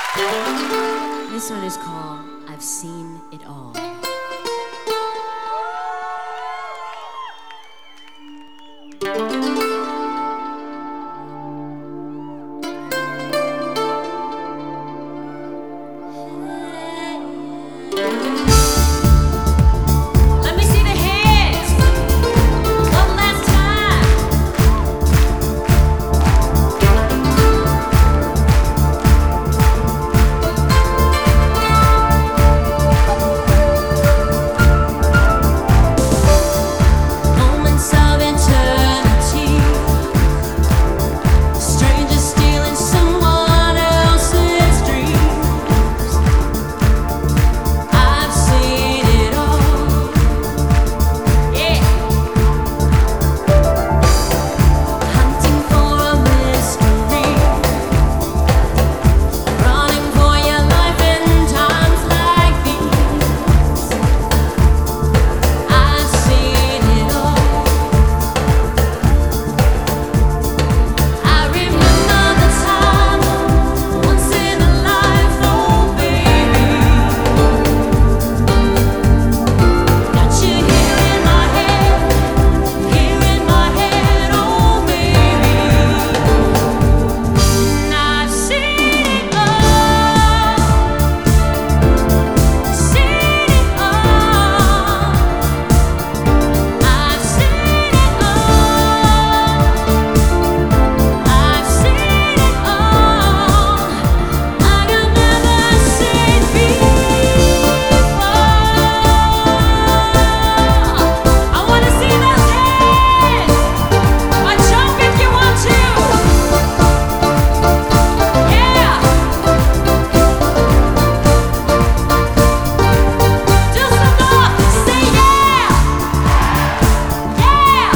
This one is called I've Seen It All. Let me see the hands. One last time. Moments of eternity. Strangers stealing someone else's dreams. I've seen it all. Yeah. Hunting for a mystery. Running for your life in times like these. I've seen it all. I remember the time, once in a life, oh baby. Got you here in my head, oh baby. And I've seen it all, seen it all. I've seen it all. I've seen it all. Like I've never seen before. I wanna see those hands. Jump if you want to. Yeah. Do some more. Say yeah. Yeah.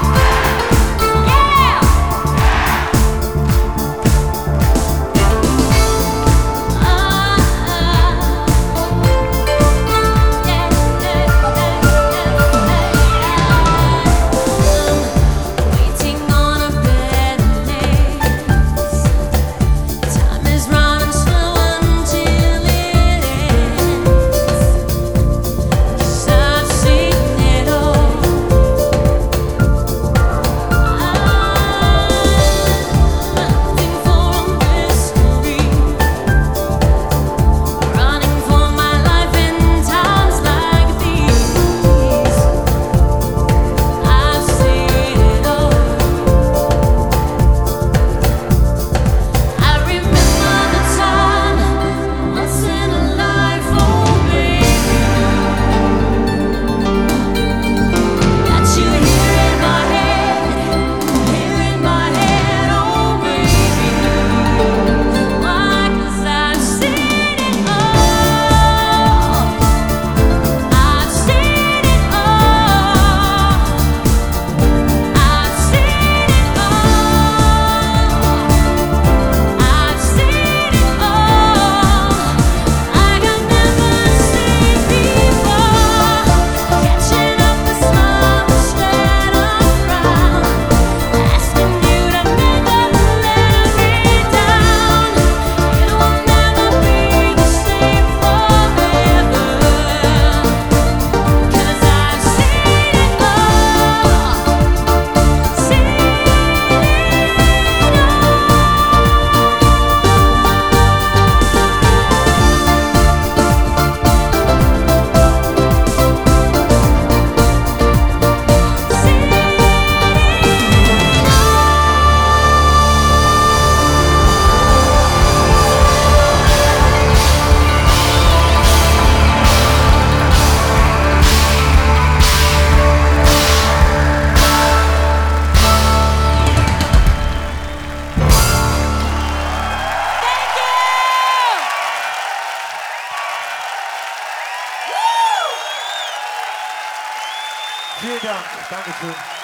Waiting on a better place. Time is running slow until it ends. 'Cause I've seen it all. Hunting for a mystery. Running for my life in times like these. I've seen it all. I remember the time, once in a life, oh baby. Got you here in my head, oh baby. Why? 'Cause I've seen it all. I've seen it all. I've seen it all. I've seen it all. Like I've never seen before. Catching up with slumbers that around. Asking you to never let me down. It will never be the same forever. 'Cause I've seen it all. Seen it Vielen Dank. Dankeschön.